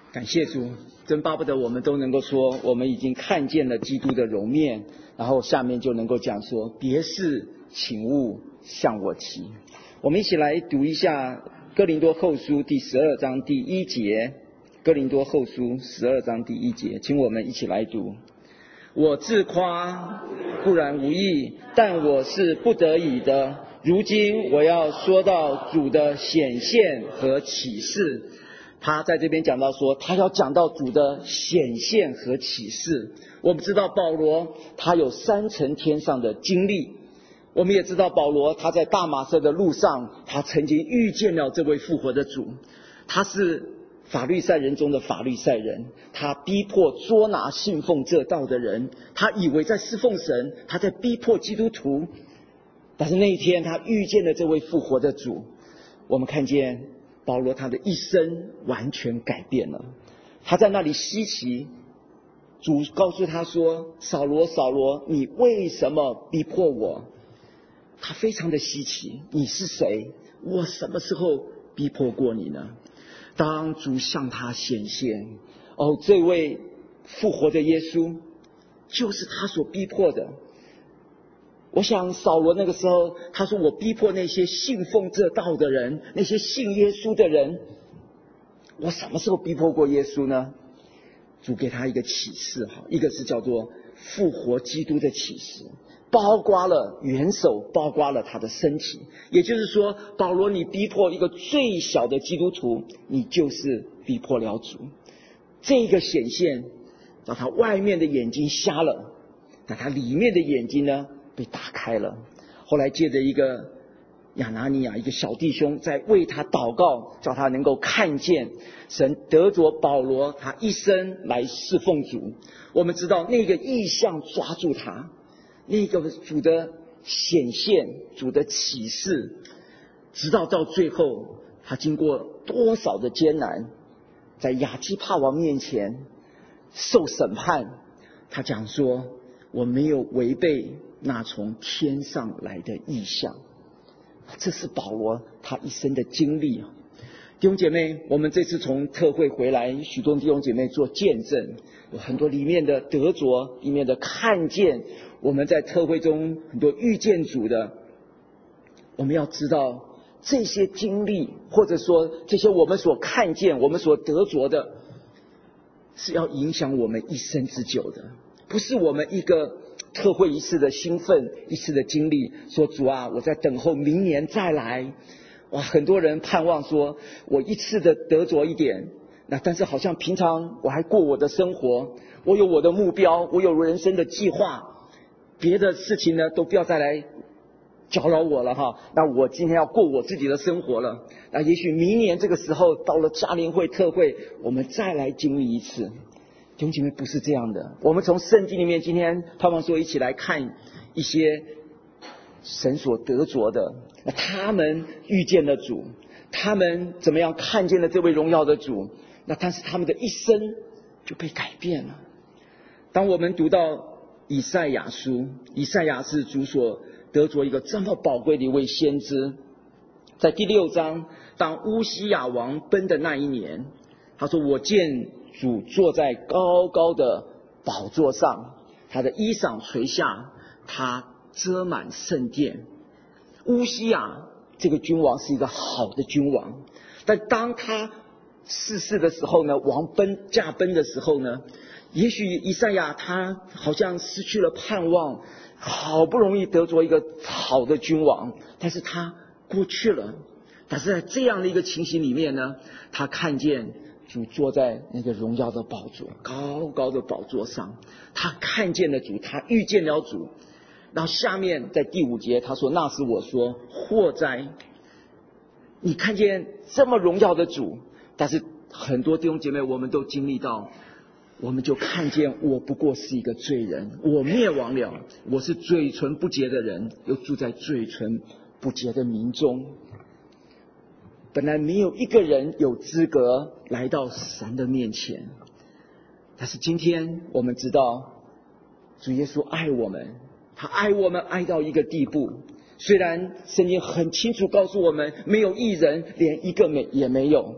感谢主，真巴不得我们都能够说，我们已经看见了基督的容面，然后下面就能够讲说，别是请勿向我提。我们一起来读一下哥林多后书第12章第1节，哥林多后书12章第1节，请我们一起来读。我自夸固然无益，但我是不得已的。如今我要说到主的显现和启示。他在这边讲到说，他要讲到主的显现和启示。我们知道保罗他有3层天上的经历，我们也知道保罗他在大马色的路上，他曾经遇见了这位复活的主。他是法律赛人中的法律赛人，他逼迫捉拿信奉这道的人，他以为在侍奉神，他在逼迫基督徒。但是那一天他遇见了这位复活的主，我们看见保罗他的一生完全改变了。他在那里稀奇，主告诉他说，扫罗扫罗，你为什么逼迫我？他非常的稀奇，你是谁？我什么时候逼迫过你呢？当主向他显现，这位复活的耶稣就是他所逼迫的。我想扫罗那个时候，他说我逼迫那些信奉这道的人，那些信耶稣的人，我什么时候逼迫过耶稣呢？主给他一个启示，一个是叫做复活基督的启示，包括了元首，包括了他的身体。也就是说，保罗你逼迫一个最小的基督徒，你就是逼迫了主。这个显现让他外面的眼睛瞎了，但他里面的眼睛呢被打开了。后来借着一个亚拿尼亚，一个小弟兄在为他祷告，叫他能够看见神得着保罗他一生来侍奉主。我们知道那个异象抓住他，那个主的显现，主的启示，直到最后他经过多少的艰难，在亚基帕王面前受审判，他讲说我没有违背那从天上来的异象。这是保罗他一生的经历。弟兄姐妹，我们这次从特会回来，许多弟兄姐妹做见证，有很多里面的得着，里面的看见，我们在特会中很多遇见主的。我们要知道这些经历，或者说这些我们所看见，我们所得着的，是要影响我们一生之久的，不是我们一个特会一次的兴奋，一次的经历，说主啊，我在等候明年再来。哇，很多人盼望说我一次的得着一点，但是好像平常我还过我的生活，我有我的目标，我有人生的计划，别的事情呢都不要再来搅扰我了哈。那我今天要过我自己的生活了。那也许明年这个时候到了嘉年会特会，我们再来经历一次。弟兄姐妹，不是这样的。我们从圣经里面今天盼望说一起来看一些神所得着的，他们遇见了主，他们怎么样看见了这位荣耀的主，但是他们的一生就被改变了。当我们读到以赛亚书，以赛亚是主所得着一个这么宝贵的一位先知，在第6章，当乌西雅王崩的那一年，他说我见主坐在高高的宝座上，他的衣裳垂下，他遮满圣殿。乌西雅这个君王是一个好的君王，但当他逝世的时候呢，王驾崩的时候呢，也许以赛亚他好像失去了盼望，好不容易得着一个好的君王，但是他过去了。但是在这样的一个情形里面呢，他看见主坐在那个荣耀的宝座，高高的宝座上，他看见了主，他遇见了主。然后下面在第5节他说，那时我说祸哉，你看见这么荣耀的主。但是很多弟兄姐妹我们都经历到，我们就看见我不过是一个罪人，我灭亡了，我是嘴唇不洁的人，又住在嘴唇不洁的民中。本来没有一个人有资格来到神的面前，但是今天我们知道主耶稣爱我们，他爱我们爱到一个地步。虽然圣经很清楚告诉我们，没有义人，连一个也没有，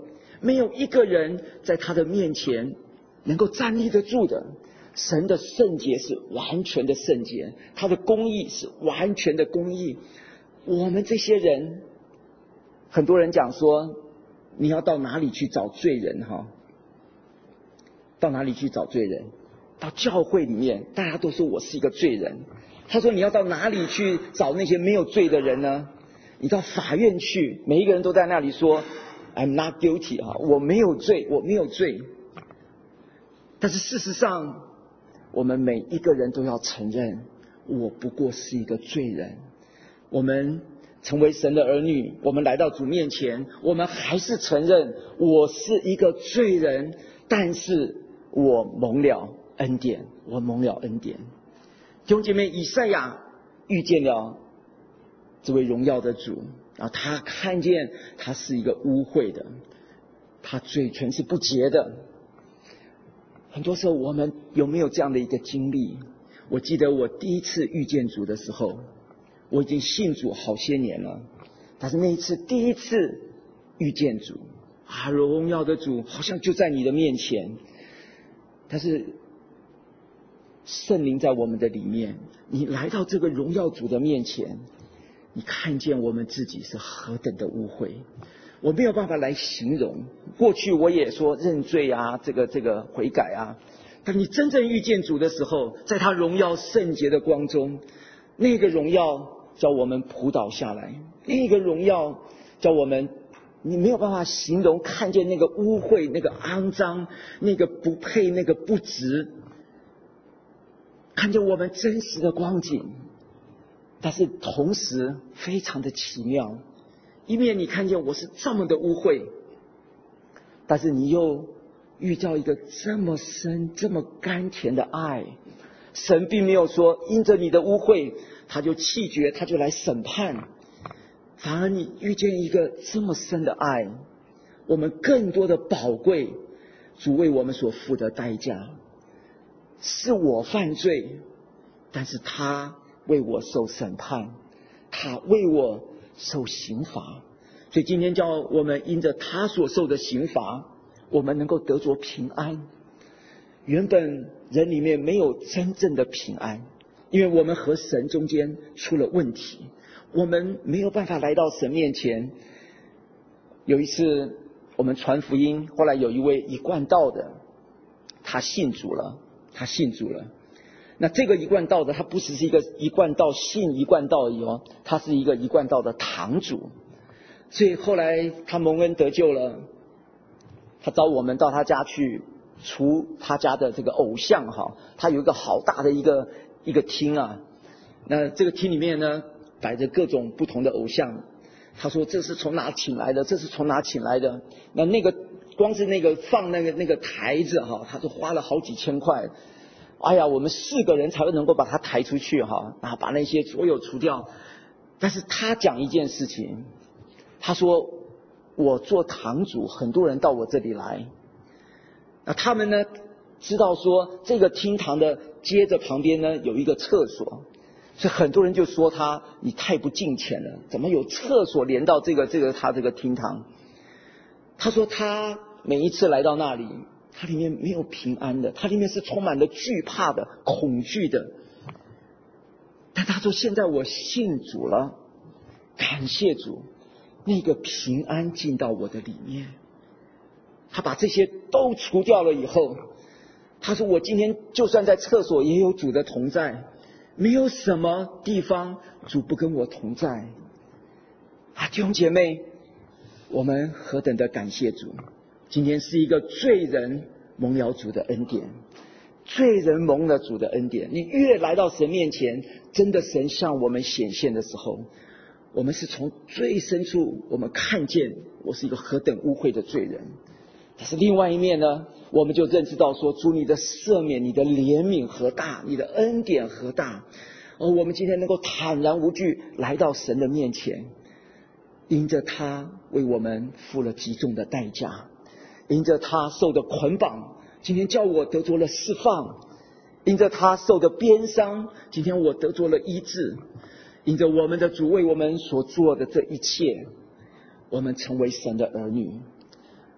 没有一个人在他的面前能够站立得住的。神的圣洁是完全的圣洁，他的公义是完全的公义。我们这些人，很多人讲说，你要到哪里去找罪人哈？到哪里去找罪人？到教会里面，大家都说我是一个罪人。他说你要到哪里去找那些没有罪的人呢？你到法院去，每一个人都在那里说 I'm not guilty 哈，我没有罪，我没有罪。但是事实上，我们每一个人都要承认，我不过是一个罪人。我们成为神的儿女，我们来到主面前，我们还是承认我是一个罪人，但是我蒙了恩典，我蒙了恩典。弟兄姐妹，以赛亚遇见了这位荣耀的主，然后他看见他是一个污秽的，他嘴唇是不洁的。很多时候我们有没有这样的一个经历？我记得我第一次遇见主的时候，我已经信主好些年了，但是那一次第一次遇见主啊，荣耀的主好像就在你的面前，但是圣灵在我们的里面，你来到这个荣耀主的面前，你看见我们自己是何等的污秽，我没有办法来形容。过去我也说认罪啊，这个悔改啊，但你真正遇见主的时候，在他荣耀圣洁的光中，那个荣耀叫我们扑倒下来，那个荣耀叫我们，你没有办法形容，看见那个污秽，那个肮脏，那个不配，那个不值，看见我们真实的光景。但是同时非常的奇妙，一面你看见我是这么的污秽，但是你又遇到一个这么深这么甘甜的爱。神并没有说因着你的污秽他就弃绝，他就来审判，反而你遇见一个这么深的爱，我们更多的宝贵，主为我们所付的代价。是我犯罪，但是他为我受审判，他为我受刑罚。所以今天叫我们因着他所受的刑罚，我们能够得着平安。原本人里面没有真正的平安，因为我们和神中间出了问题，我们没有办法来到神面前。有一次我们传福音，后来有一位一贯道的，他信主了。那这个一贯道的，他不只是一个一贯道信一贯道而已哦，他是一个一贯道的堂主。所以后来他蒙恩得救了，他找我们到他家去除他家的这个偶像哈，他有一个好大的一个厅啊，那这个厅里面呢摆着各种不同的偶像。他说这是从哪请来的，这是从哪请来的。那个光是那个放那个台子哈，他就花了好几千块。哎呀，我们4个人才会能够把它抬出去哈，然后把那些所有除掉。但是他讲一件事情，他说我做堂主，很多人到我这里来，那他们呢知道说这个厅堂的接着旁边呢有一个厕所，所以很多人就说他你太不敬虔了，怎么有厕所连到这个他这个厅堂。他说他每一次来到那里，他里面没有平安的，他里面是充满了惧怕的、恐惧的。但他说现在我信主了，感谢主，那个平安进到我的里面。他把这些都除掉了以后，他说我今天就算在厕所也有主的同在，没有什么地方主不跟我同在啊！弟兄姐妹，我们何等的感谢主！今天是一个罪人蒙了主的恩典，罪人蒙了主的恩典。你越来到神面前，真的神向我们显现的时候，我们是从最深处我们看见我是一个何等污秽的罪人。但是另外一面呢，我们就认识到说，主你的赦免，你的怜悯何大，你的恩典何大。我们今天能够坦然无惧来到神的面前，因着他为我们付了极重的代价，因着他受的捆绑，今天叫我得着了释放；因着他受的鞭伤，今天我得着了医治；因着我们的主为我们所做的这一切，我们成为神的儿女。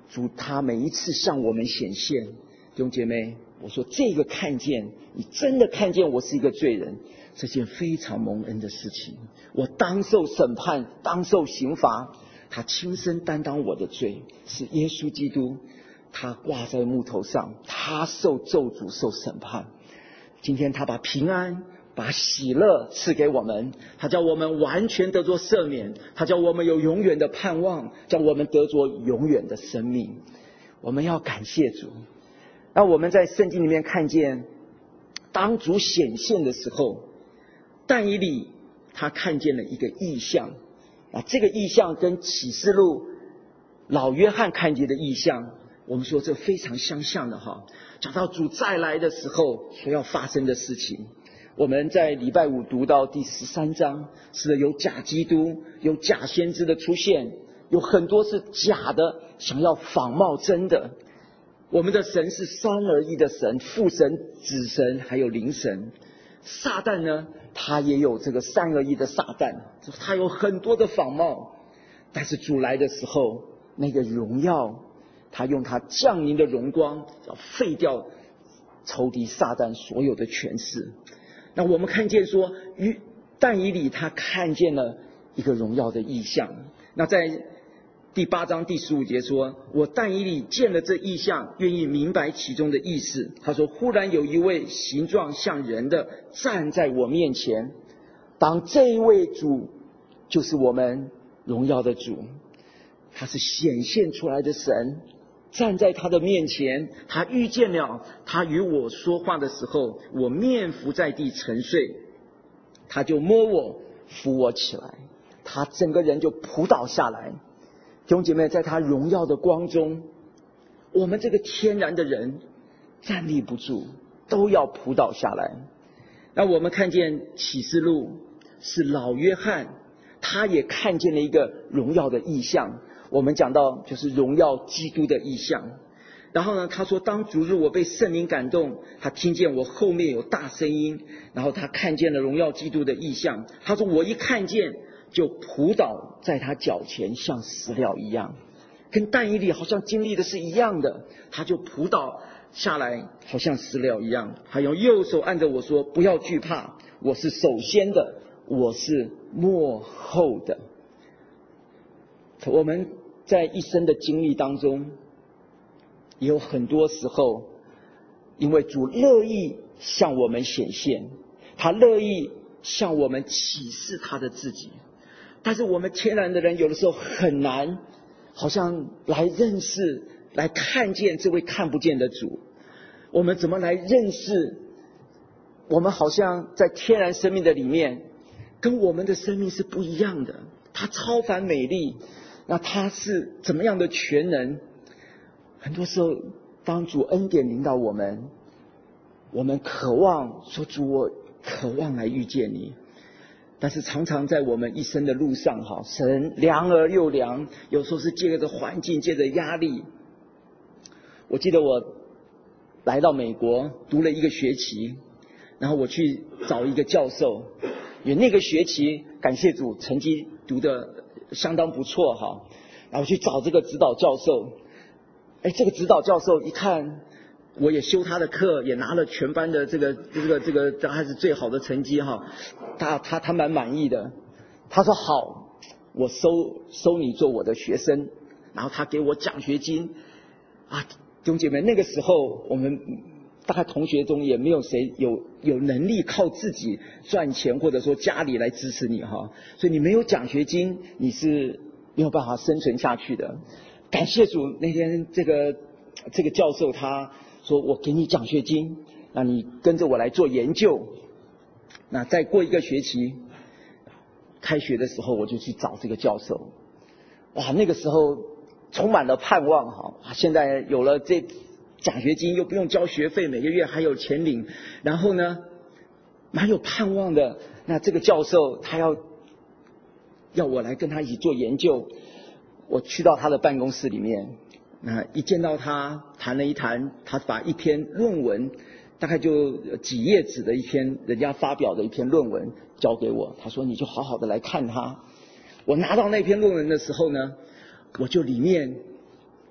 主他每一次向我们显现，弟兄姐妹，我说这个看见，你真的看见我是一个罪人，这件非常蒙恩的事情。我当受审判，当受刑罚，他亲身担当我的罪，是耶稣基督，他挂在木头上，他受咒诅，受审判。今天他把平安，把喜乐赐给我们，他叫我们完全得着赦免，他叫我们有永远的盼望，叫我们得着永远的生命。我们要感谢主。那我们在圣经里面看见，当主显现的时候，但以理他看见了一个异象，这个异象跟启示录老约翰看见的异象，我们说这非常相像的哈。讲到主再来的时候所要发生的事情，我们在礼拜五读到第13章，是的，有假基督，有假先知的出现，有很多是假的，想要仿冒真的。我们的神是三而一的神，父神、子神还有灵神。撒旦呢，他也有这个三而一的撒旦，他有很多的仿冒。但是主来的时候，那个荣耀，他用他降临的荣光，要废掉仇敌撒旦所有的权势。那我们看见说，但以理他看见了一个荣耀的异象。那在第8章第15节说，我但以理见了这异象，愿意明白其中的意思。他说，忽然有一位形状像人的站在我面前，当这一位主就是我们荣耀的主，他是显现出来的神，站在他的面前，他遇见了，他与我说话的时候，我面伏在地沉睡，他就摸我，扶我起来，他整个人就扑倒下来。弟兄姐妹，在他荣耀的光中，我们这个天然的人站立不住，都要扑倒下来。那我们看见启示录是老约翰，他也看见了一个荣耀的异象。我们讲到就是荣耀基督的异象。然后呢，他说，当主日我被圣灵感动，他听见我后面有大声音，然后他看见了荣耀基督的异象。他说，我一看见就扑倒在他脚前，像死了一样，跟但以理好像经历的是一样的，他就扑倒下来，好像死了一样。还用右手按着我说，不要惧怕，我是首先的，我是末后的。我们在一生的经历当中，也有很多时候，因为主乐意向我们显现，他乐意向我们启示他的自己。但是我们天然的人有的时候很难，好像来认识、来看见这位看不见的主。我们怎么来认识？我们好像在天然生命的里面，跟我们的生命是不一样的。他超凡美丽，那他是怎么样的全能？很多时候，当主恩典临到我们，我们渴望说，主，我渴望来遇见你。但是常常在我们一生的路上，神量而又量，有时候是借着环境，借着压力。我记得我来到美国读了1个学期，然后我去找一个教授，因为那个学期感谢主成绩读得相当不错然后去找这个指导教授。这个指导教授一看我也修他的课，也拿了全班的这个还是最好的成绩他蛮满意的。他说好，我收你做我的学生，然后他给我奖学金弟兄姐妹，那个时候我们大概同学中也没有谁有能力靠自己赚钱，或者说家里来支持你所以你没有奖学金，你是没有办法生存下去的。感谢主，那天这个教授他说，我给你奖学金，那你跟着我来做研究。那再过1个学期开学的时候，我就去找这个教授。那个时候充满了盼望现在有了这奖学金，又不用交学费，每个月还有钱领，然后呢蛮有盼望的。那这个教授他要我来跟他一起做研究。我去到他的办公室里面，一见到他谈了一谈，他把一篇论文，大概就几页纸的一篇人家发表的一篇论文交给我，他说你就好好的来看他。我拿到那篇论文的时候呢，我就里面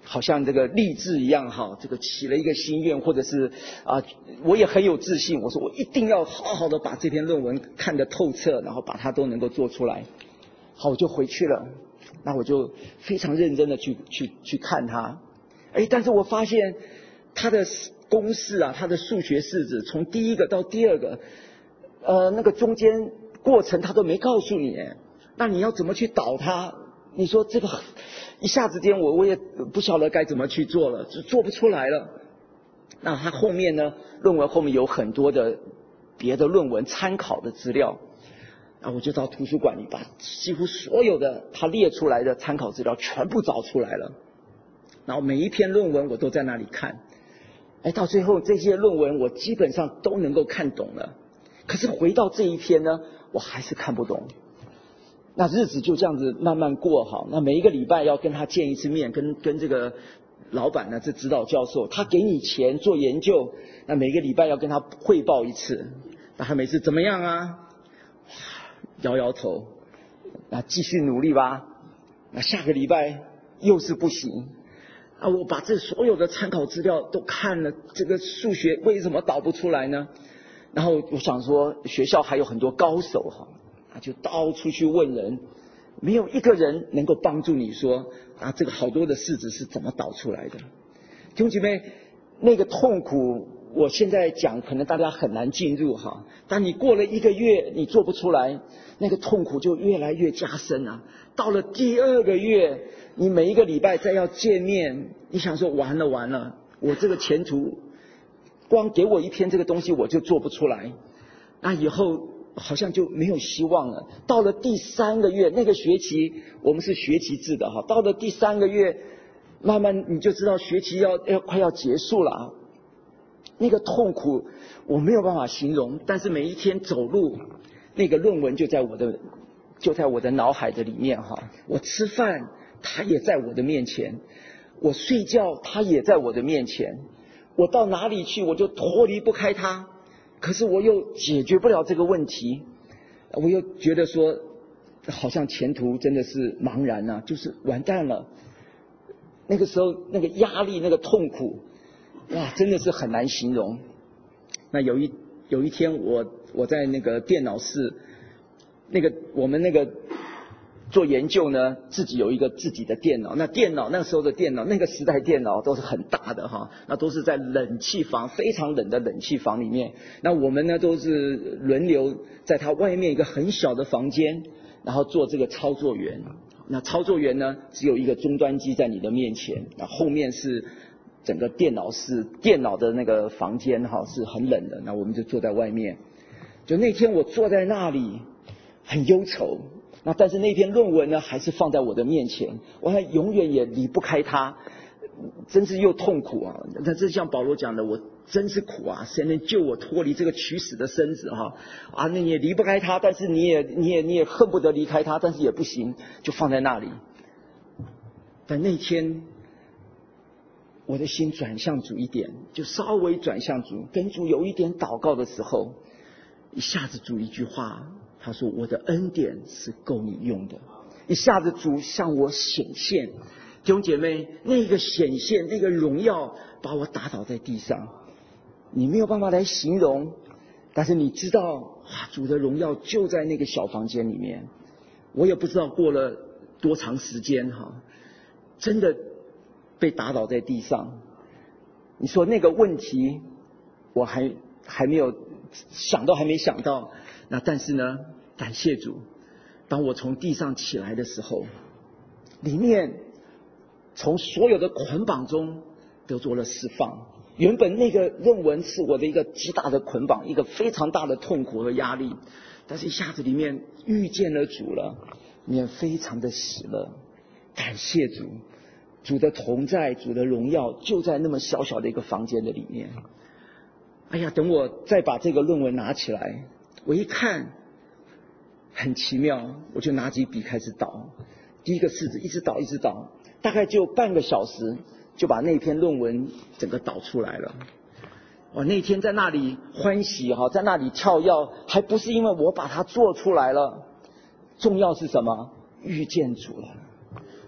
好像这个励志一样哈，这个起了一个心愿，或者是我也很有自信，我说我一定要好好的把这篇论文看得透彻，然后把它都能够做出来。好，我就回去了，那我就非常认真的去看它。但是我发现它的公式啊，它的数学式子从第一个到第二个，那个中间过程它都没告诉你，那你要怎么去导它？你说这个一下子间我也不晓得该怎么去做了，就做不出来了。那它后面呢，论文后面有很多的别的论文参考的资料，我就到图书馆里把几乎所有的他列出来的参考资料全部找出来了，然后每一篇论文我都在那里看，到最后这些论文我基本上都能够看懂了，可是回到这一篇呢，我还是看不懂。那日子就这样子慢慢过好，那每一个礼拜要跟他见一次面，跟这个老板呢，这指导教授，他给你钱做研究，那每个礼拜要跟他汇报一次，那他每次怎么样啊？摇摇头，那继续努力吧。那下个礼拜又是不行。我把这所有的参考资料都看了，这个数学为什么导不出来呢？然后我想说，学校还有很多高手哈。就到处去问人，没有一个人能够帮助你说这个好多的式子是怎么导出来的。弟兄姐妹，那个痛苦我现在讲可能大家很难进入哈，但你过了1个月你做不出来，那个痛苦就越来越加深啊。到了第2个月，你每一个礼拜再要见面，你想说完了，我这个前途光给我一篇这个东西我就做不出来，那以后好像就没有希望了。到了第3个月，那个学期我们是学期制的哈，到了第3个月，慢慢你就知道学期要快要结束了，那个痛苦我没有办法形容，但是每一天走路，那个论文就在我的脑海的里面哈。我吃饭，它也在我的面前；我睡觉，它也在我的面前；我到哪里去，我就脱离不开它。可是我又解决不了这个问题，我又觉得说好像前途真的是茫然啊，就是完蛋了。那个时候那个压力那个痛苦真的是很难形容。那有一天我在那个电脑室，我们那个做研究呢，自己有一个自己的电脑。那那时候的电脑，那个时代电脑都是很大的哈，那都是在冷气房，非常冷的冷气房里面。那我们呢都是轮流在它外面一个很小的房间，然后做这个操作员。那操作员呢，只有一个终端机在你的面前，那后面是整个电脑的那个房间哈，是很冷的。那我们就坐在外面。就那天我坐在那里，很忧愁。那但是那篇论文呢，还是放在我的面前，我还永远也离不开它，真是又痛苦啊！那这像保罗讲的，我真是苦啊！谁能救我脱离这个取死的身子哈？那你也离不开它，但是你也恨不得离开它，但是也不行，就放在那里。但那天我的心转向主一点，就稍微转向主，跟主有一点祷告的时候，一下子主一句话。他说我的恩典是够你用的，一下子主向我显现。弟兄姐妹，那个显现，那个荣耀把我打倒在地上，你没有办法来形容，但是你知道主的荣耀就在那个小房间里面。我也不知道过了多长时间真的被打倒在地上。你说那个问题我还没有想到，还没想到。那但是呢，感谢主，当我从地上起来的时候，里面从所有的捆绑中得做了释放。原本那个论文是我的一个极大的捆绑，一个非常大的痛苦和压力，但是一下子里面遇见了主了，里面非常的喜乐。感谢主，主的同在，主的荣耀就在那么小小的一个房间的里面。等我再把这个论文拿起来，我一看很奇妙，我就拿起笔开始导，第一个式子一直导，大概就半个小时就把那篇论文整个导出来了。我那天在那里欢喜在那里跳跃，还不是因为我把它做出来了，重要是什么？遇见主了。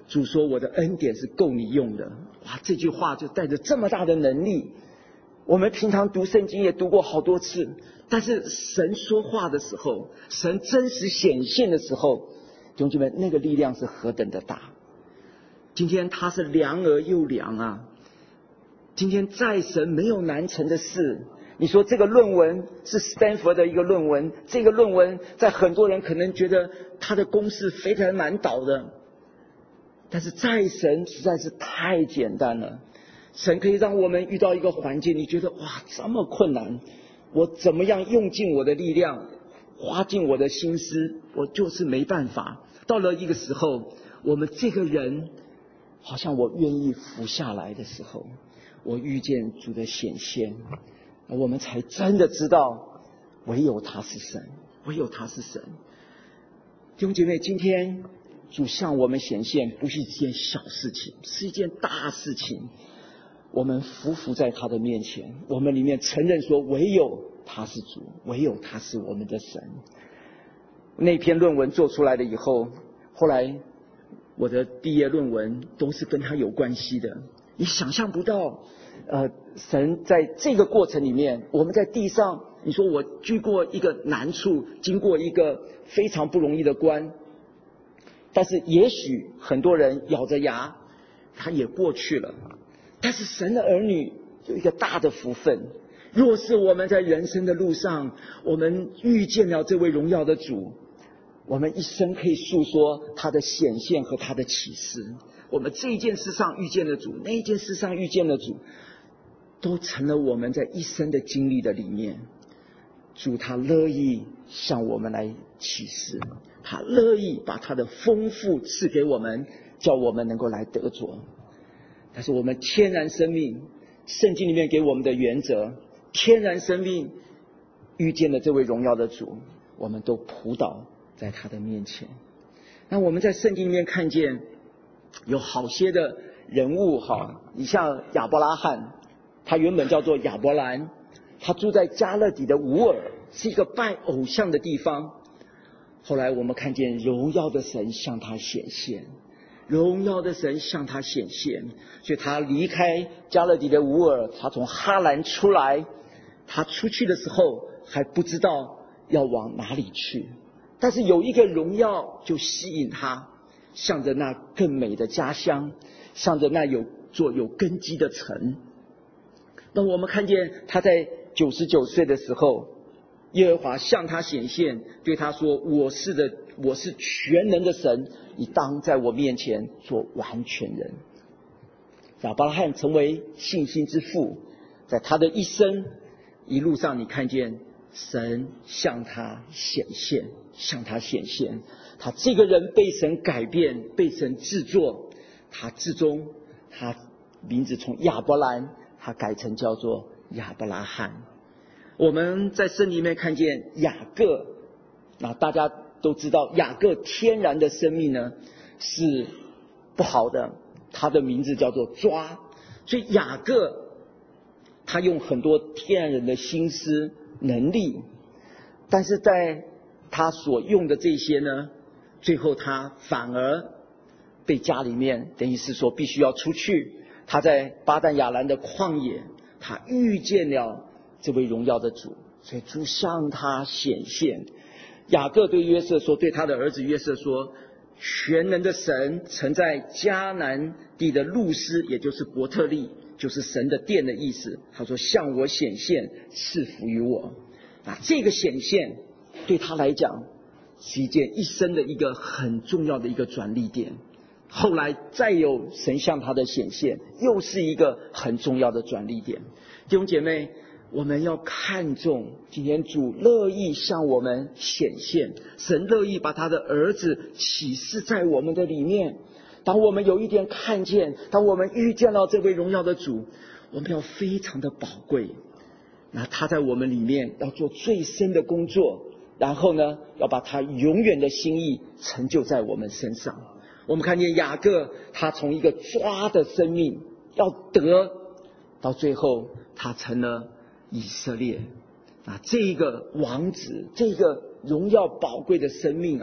主说我的恩典是够你用的。哇，这句话就带着这么大的能力。我们平常读圣经也读过好多次，但是神说话的时候，神真实显现的时候，弟兄姐妹，那个力量是何等的大。今天他是良而又良啊！今天在神没有难成的事。你说这个论文是斯坦福的一个论文，这个论文在很多人可能觉得他的公式非常难倒的，但是在神实在是太简单了。神可以让我们遇到一个环境，你觉得哇这么困难，我怎么样用尽我的力量，花尽我的心思，我就是没办法。到了一个时候，我们这个人好像我愿意服下来的时候，我遇见主的显现，我们才真的知道唯有他是神，唯有他是神。弟兄姐妹，今天主向我们显现不是一件小事情，是一件大事情。我们匍匐在他的面前，我们里面承认说唯有他是主，唯有他是我们的神。那篇论文做出来了以后，后来我的毕业论文都是跟他有关系的。你想象不到神在这个过程里面，我们在地上，你说我经过一个难处，经过一个非常不容易的关，但是也许很多人咬着牙他也过去了。但是神的儿女有一个大的福分，若是我们在人生的路上，我们遇见了这位荣耀的主，我们一生可以诉说他的显现和他的启示。我们这一件事上遇见了主，那一件事上遇见了主，都成了我们在一生的经历的里面。主他乐意向我们来启示，他乐意把他的丰富赐给我们，叫我们能够来得着。但是我们天然生命，圣经里面给我们的原则，天然生命遇见了这位荣耀的主，我们都仆倒在他的面前。那我们在圣经里面看见有好些的人物哈，你像亚伯拉罕，他原本叫做亚伯兰，他住在加勒底的乌尔，是一个拜偶像的地方。后来我们看见荣耀的神向他显现，荣耀的神向他显现，所以他离开加勒底的乌尔，他从哈兰出来，他出去的时候还不知道要往哪里去，但是有一个荣耀就吸引他，向着那更美的家乡，向着那有根基的城。那我们看见他在99岁的时候，耶和华向他显现，对他说，我是全能的神，你当在我面前做完全人。亚伯拉罕成为信心之父，在他的一生一路上，你看见神向他显现，他这个人被神改变，被神制作，他至终他名字从亚伯兰他改成叫做亚伯拉罕。我们在圣经里面看见雅各，那大家都知道雅各天然的生命呢是不好的，他的名字叫做抓。所以雅各他用很多天然人的心思能力，但是在他所用的这些呢，最后他反而被家里面等于是说必须要出去。他在巴旦亚兰的旷野，他遇见了这位荣耀的主，所以主向他显现。雅各对约瑟说，对他的儿子约瑟说，全能的神曾在迦南地的路斯，也就是伯特利，就是神的殿的意思，他说向我显现，赐福于我。这个显现对他来讲是一件一生的一个很重要的一个转捩点。后来再有神向他的显现，又是一个很重要的转捩点。弟兄姐妹，我们要看重今天主乐意向我们显现，神乐意把他的儿子启示在我们的里面。当我们有一点看见，当我们遇见了这位荣耀的主，我们要非常的宝贵。那他在我们里面要做最深的工作，然后呢，要把他永远的心意成就在我们身上。我们看见雅各，他从一个抓的生命要得，到最后他成了以色列。这个王子，这个荣耀宝贵的生命啊，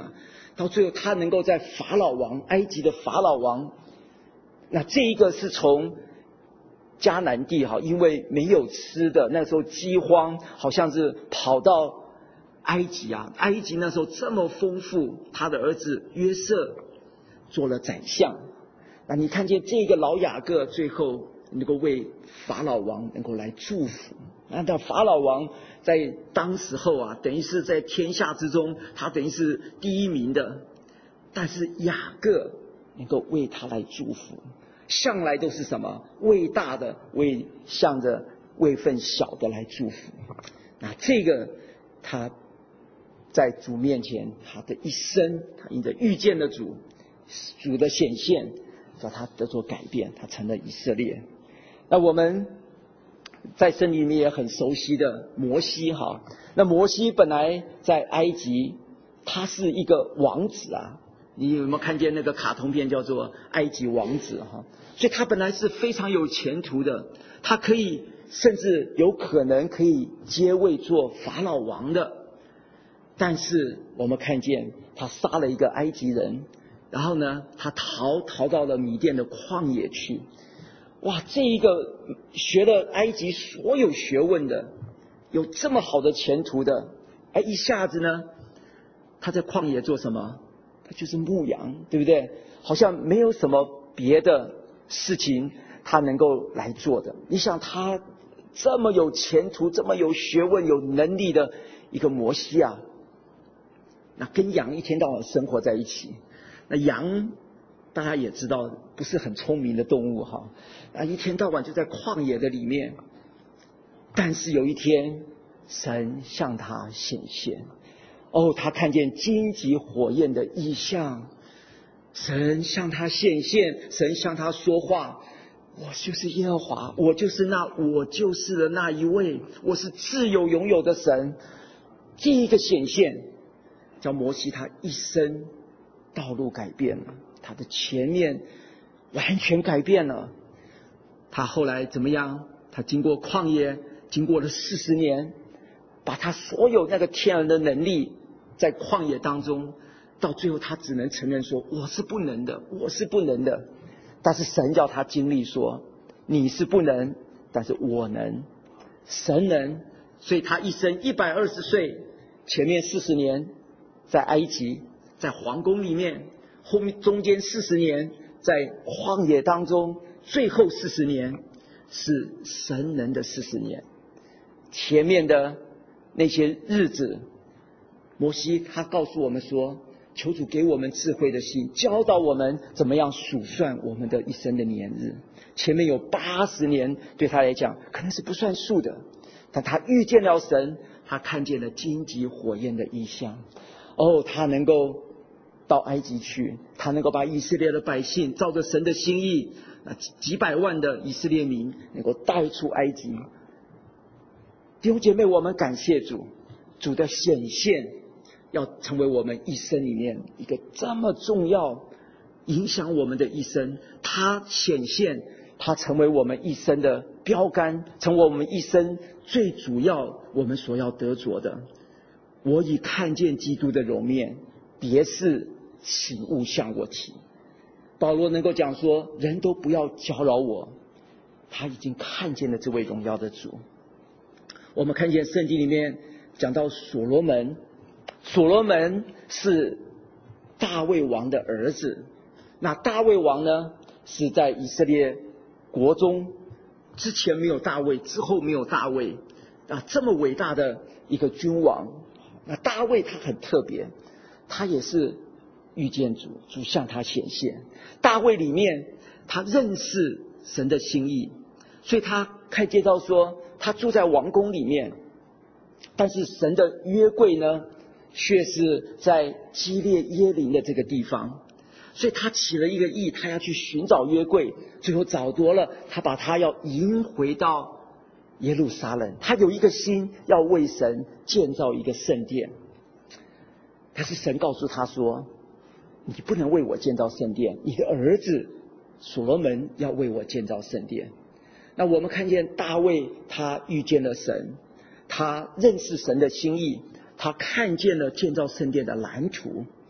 到最后他能够在法老王，埃及的法老王，那这一个是从迦南地因为没有吃的，那时候饥荒，好像是跑到埃及埃及那时候这么丰富，他的儿子约瑟做了宰相。那你看见这个老雅各最后能够为法老王能够来祝福，那法老王在当时候等于是在天下之中他等于是第一名的，但是雅各能够为他来祝福，向来都是什么？为大的向着为份小的来祝福。那这个他在主面前，他的一生，他因着遇见了主的显现，叫他得着改变，他成了以色列。那我们在圣经里面也很熟悉的摩西那摩西本来在埃及，他是一个王子你有没有看见那个卡通片叫做《埃及王子》所以他本来是非常有前途的，他可以甚至有可能可以接位做法老王的。但是我们看见他杀了一个埃及人，然后呢他逃到了米甸的旷野去。哇，这一个学了埃及所有学问的，有这么好的前途的，一下子呢他在旷野做什么？他就是牧羊，对不对？好像没有什么别的事情他能够来做的。你想他这么有前途，这么有学问有能力的一个摩西那跟羊一天到晚生活在一起。那羊大家也知道不是很聪明的动物一天到晚就在旷野的里面。但是有一天神向他显现，他看见荆棘火焰的异象，神向他显现，神向他说话，我就是耶和华，我就是的那一位，我是自由拥有的神。这一个显现叫摩西他一生道路改变了，他的前面完全改变了。他后来怎么样？他经过旷野，经过了40年，把他所有那个天然的能力在旷野当中，到最后他只能承认说我是不能的，我是不能的。但是神叫他经历说你是不能，但是我能，神能。所以他一生120岁，前面40年在埃及在皇宫里面，后面中间40年在旷野当中，最后40年是神能的40年。前面的那些日子，摩西他告诉我们说，求主给我们智慧的心，教导我们怎么样数算我们的一生的年日。前面有80年对他来讲可能是不算数的，但他遇见了神，他看见了荆棘火焰的异象。他能够到埃及去，他能够把以色列的百姓照着神的心意，几百万的以色列民能够带出埃及。弟兄姐妹，我们感谢主，主的显现要成为我们一生里面一个这么重要影响我们的一生。他显现，他成为我们一生的标杆，成为我们一生最主要我们所要得着的。我已看见基督的容面，别是请勿向我提。保罗能够讲说，人都不要搅扰我，他已经看见了这位荣耀的主。我们看见圣经里面讲到所罗门，所罗门是大卫王的儿子。那大卫王呢，是在以色列国中，之前没有大卫，之后没有大卫这么伟大的一个君王。那大卫他很特别，他也是遇见主，主向他显现。大卫里面他认识神的心意，所以他看见到说他住在王宫里面，但是神的约柜呢却是在基列耶琳的这个地方。所以他起了一个意，他要去寻找约柜，最后找到了，他把他要迎回到耶路撒冷。他有一个心要为神建造一个圣殿，但是神告诉他说，你不能为我建造圣殿，你的儿子所罗门要为我建造圣殿。那我们看见大卫他遇见了神，他认识神的心意，他看见了建造圣殿的蓝图。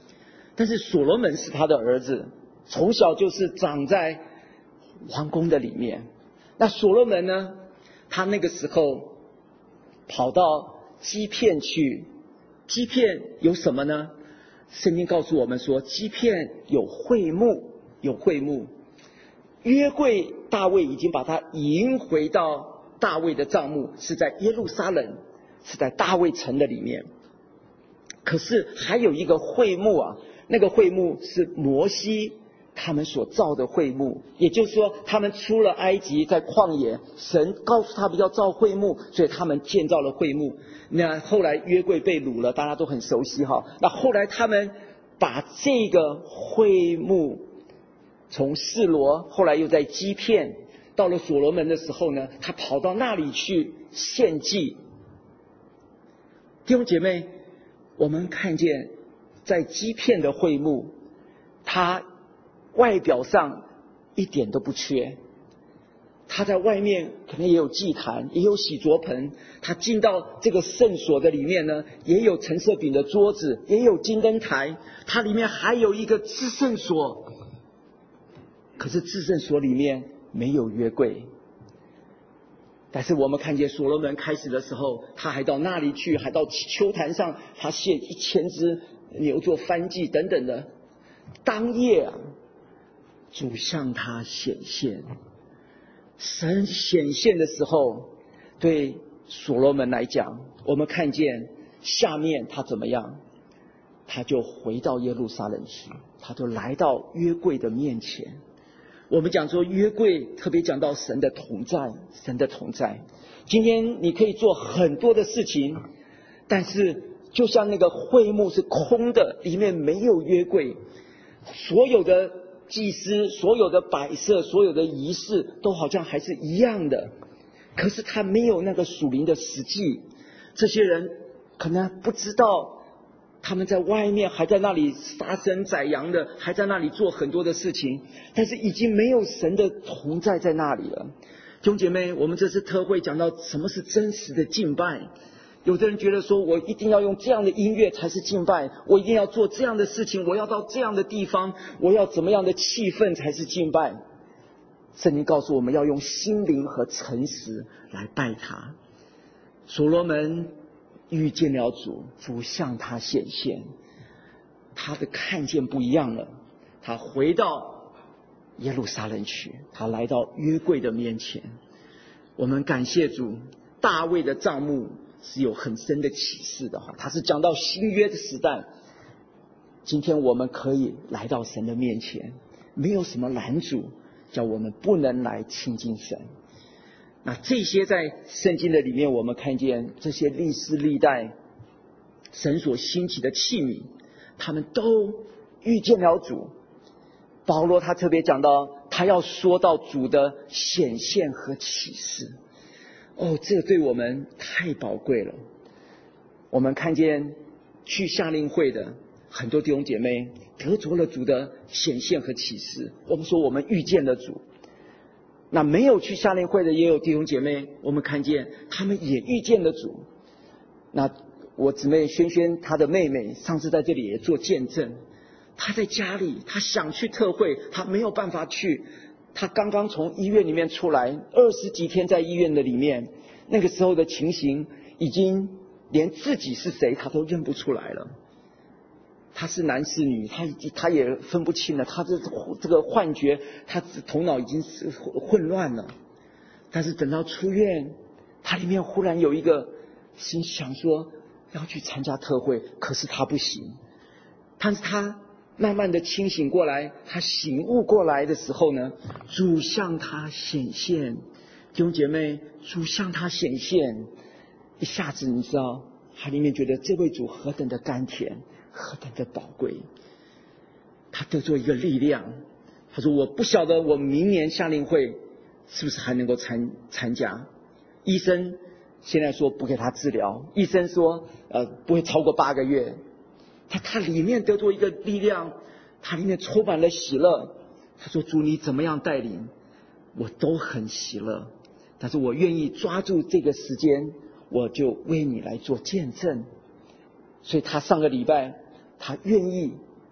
但是所罗门是他的儿子，从小就是长在王宫的里面。那所罗门呢，他那个时候跑到基遍去，基遍有什么呢？圣经告诉我们说，基遍有会幕，有会幕。约柜大卫已经把它迎回到大卫的帐幕，是在耶路撒冷，是在大卫城的里面。可是还有一个会幕啊，那个会幕是摩西他们所造的会幕，也就是说他们出了埃及，在旷野，神告诉他们要造会幕，所以他们建造了会幕。那后来约柜被掳了，大家都很熟悉哈。那后来他们把这个会幕从示罗，后来又在基遍，到了所罗门的时候呢，他跑到那里去献祭。弟兄姐妹，我们看见在基遍的会幕，它外表上一点都不缺，他在外面可能也有祭坛，也有洗濯盆，他进到这个圣所的里面呢，也有陈设饼的桌子，也有金灯台，它里面还有一个至圣所。可是至圣所里面没有约柜。但是我们看见所罗门开始的时候，他还到那里去，还到丘坛上，他献1000只牛做燔祭等等的。当夜啊，主向他显现。神显现的时候，对所罗门来讲，我们看见下面他怎么样？他就回到耶路撒冷去，他就来到约柜的面前。我们讲说约柜，特别讲到神的同在，神的同在。今天你可以做很多的事情，但是就像那个会幕是空的，里面没有约柜，所有的祭司，所有的摆设，所有的仪式都好像还是一样的，可是他没有那个属灵的实际。这些人可能不知道，他们在外面还在那里杀生宰羊的，还在那里做很多的事情，但是已经没有神的同在在那里了。弟兄姐妹，我们这次特会讲到什么是真实的敬拜。有的人觉得说，我一定要用这样的音乐才是敬拜，我一定要做这样的事情，我要到这样的地方，我要怎么样的气氛才是敬拜。圣经告诉我们要用心灵和诚实来拜他。所罗门遇见了主，主向他显现，他的看见不一样了。他回到耶路撒冷去，他来到约柜的面前。我们感谢主，大卫的帐幕是有很深的启示的哈，他是讲到新约的时代。今天我们可以来到神的面前，没有什么拦阻叫我们不能来亲近神。那这些在圣经的里面，我们看见这些历世历代神所兴起的器皿，他们都遇见了主。保罗他特别讲到，他要说到主的显现和启示。这对我们太宝贵了。我们看见去夏令会的很多弟兄姐妹得着了主的显现和启示，我们说我们遇见了主。那没有去夏令会的也有弟兄姐妹，我们看见他们也遇见了主。那我姊妹萱萱她的妹妹上次在这里也做见证，她在家里，她想去特会，她没有办法去。她刚刚从医院里面出来，20几天在医院的里面，那个时候的情形已经连自己是谁她都认不出来了。他是男是女，他也分不清了，他这个幻觉，他头脑已经是混乱了。但是等到出院，他里面忽然有一个心想说要去参加特会，可是他不行。但是他慢慢的清醒过来，他醒悟过来的时候呢，主向他显现。弟兄姐妹，主向他显现，一下子你知道，他里面觉得这位主何等的甘甜，何等的宝贵。他得做一个力量，他说我不晓得我明年夏令会是不是还能够参加。医生现在说不给他治疗，医生说不会超过8个月。他里面得做一个力量，他里面充满了喜乐。他说主你怎么样带领我都很喜乐，但是我愿意抓住这个时间，我就为你来做见证。所以他上个礼拜他愿意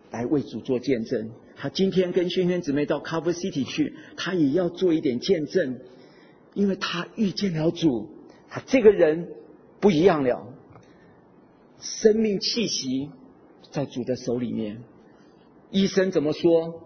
来为主做见证。他今天跟萱萱姊妹到 Cover City 去，他也要做一点见证，因为他遇见了主，他这个人不一样了，生命气息在主的手里面。医生怎么说？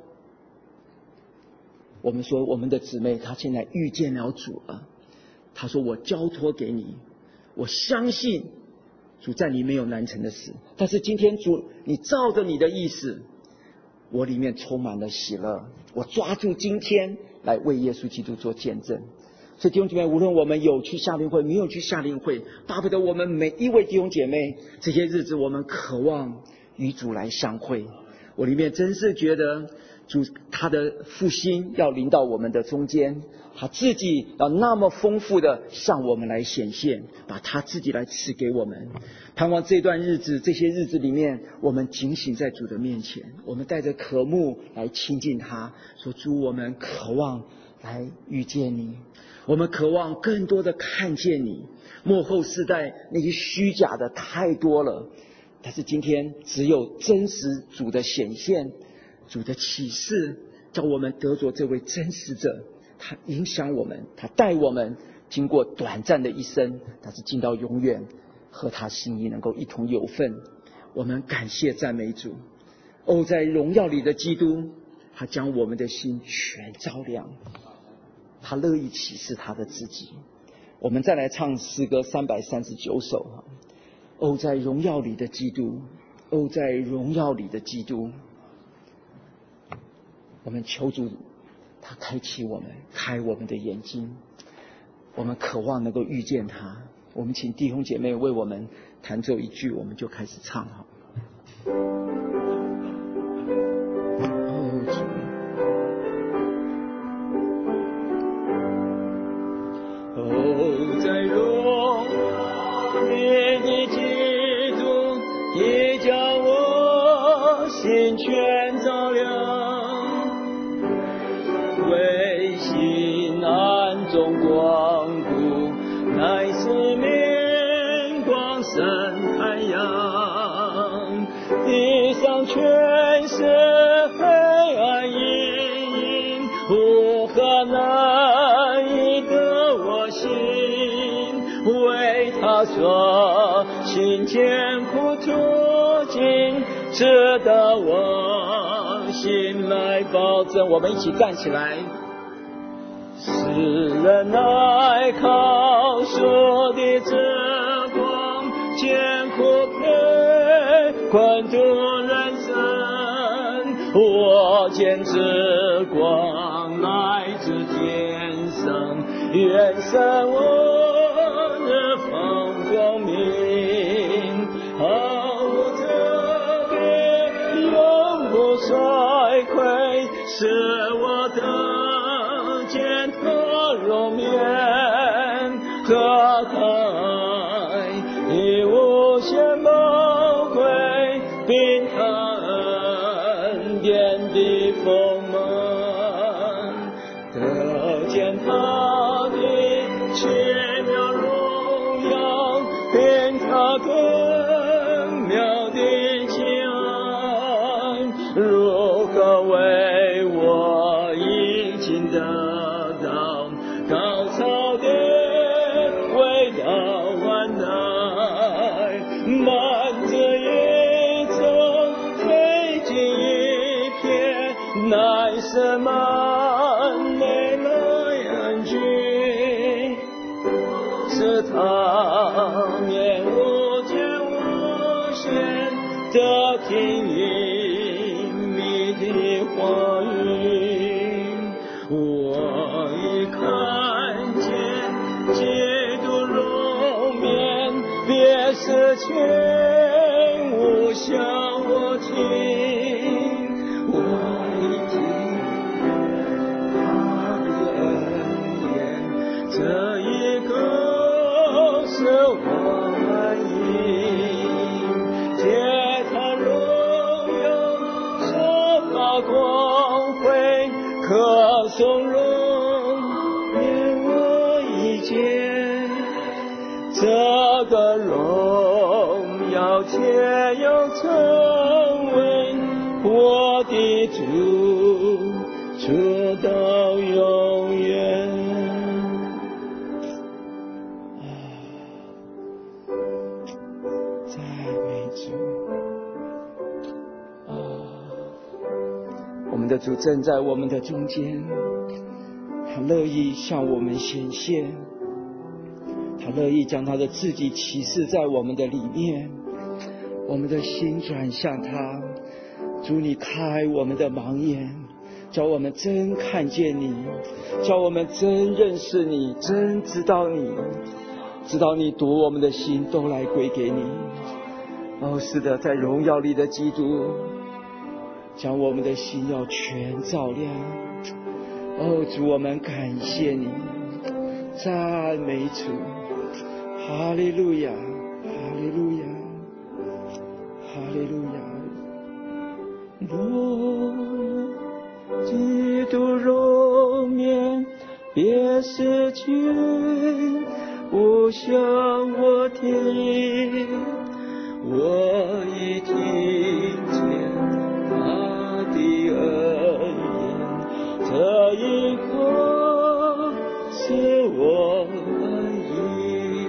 我们说我们的姊妹她现在遇见了主了，她说我交托给你，我相信主在你没有难成的事。但是今天主，你照着你的意思，我里面充满了喜乐，我抓住今天来为耶稣基督做见证。所以弟兄姐妹，无论我们有去夏令会没有去夏令会，巴不得我们每一位弟兄姐妹这些日子我们渴望与主来相会。我里面真是觉得主他的复兴要临到我们的中间，他自己要那么丰富的向我们来显现，把他自己来赐给我们。盼望这段日子，这些日子里面，我们警醒在主的面前，我们带着渴慕来亲近他，说主，我们渴望来遇见你，我们渴望更多的看见你。末后世代那些虚假的太多了，但是今天只有真实主的显现，主的启示，叫我们得着这位真实者，他影响我们，他带我们经过短暂的一生，但是进到永远，和他心意能够一同有份。我们感谢赞美主。在荣耀里的基督，他将我们的心全照亮，他乐意启示他的自己。我们再来唱诗歌339首。在荣耀里的基督，在荣耀里的基督。我们求主他开启我们，开我们的眼睛，我们渴望能够遇见他。我们请弟兄姐妹为我们弹奏一句，我们就开始唱好。 在荣耀里的基督，你将我心全照亮，为心暗中光顾，乃是明光生太阳。地上全是黑暗阴影，无可难以得我心。为他说心艰苦途径，值得我心来保证。我们一起站起来。世人乃靠属的之光，艰苦悲困度人生。我见之光来自天上，愿生我的放光明。特别永不衰溃，是我的肩头容面，何开以无限宝贵，并他恩典的丰满，得见他的奇妙荣耀，并他更妙的慈爱，如何为我已经得到高超的伟大万代，满这一周飞进一片，乃是满美来安居，是他面无见无限的听隐秘的话语。我已看见基督容面，别是全无向我听。我已听他的恩言，这一个是我满意。借他荣耀受他光辉，可颂荣免我一切。这个荣耀且要成为直到永远。 赞美主！我们的主正在我们的中间，他乐意向我们显现，他乐意将他的自己启示在我们的里面。我们的心转向他，主你开我们的盲眼，叫我们真看见你，叫我们真认识你，真知道你，知道你夺我们的心都来归给你。是的，在荣耀里的基督将我们的心要全照亮。主，我们感谢你，赞美主，哈利路亚，哈利路亚，哈利路亚。 基督容面，别是君，不向我听，我已听见他的恩言，这一刻是我满意。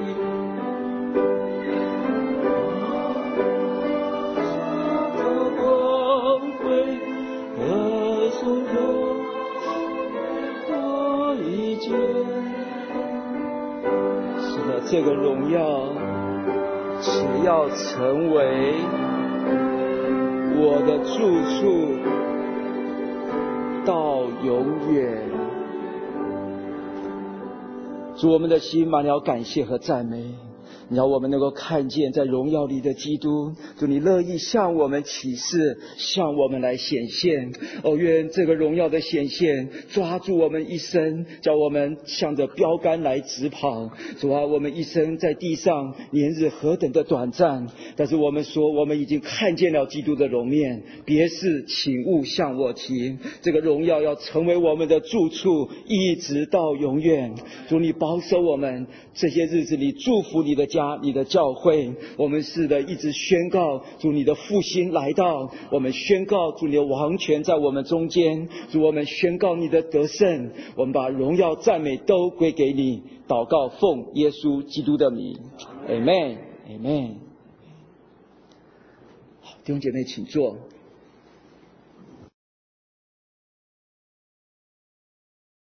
我的光辉和所有我已见。 是的，这个荣耀只要成为我的住处到永远。主，我们的心满了感谢和赞美，你让我们能够看见在荣耀里的基督。主，你乐意向我们启示，向我们来显现。愿这个荣耀的显现抓住我们一生，叫我们向着标杆来直跑。主啊，我们一生在地上年日何等的短暂，但是我们说我们已经看见了基督的容面，别是请勿向我提。这个荣耀要成为我们的住处，一直到永远。主，你保守我们这些日子里，祝福你的家，你的教会。我们是的一直宣告，主你的复兴来到，我们宣告主你的王权在我们中间。主，我们宣告你的得胜，我们把荣耀赞美都归给你。祷告奉耶稣基督的名， Amen， Amen。 好，弟兄姐妹请坐。